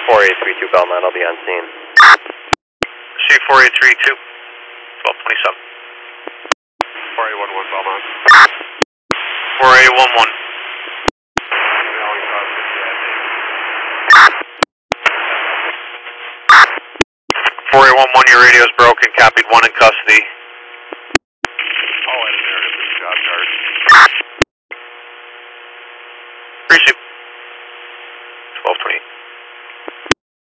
4832 Belmont, I'll be on scene. C4832, 1227. 4811 Belmont. 4811. 4811, your radio's broken, copied 1 in custody. Oh, I didn't hear it. It's a shot guard.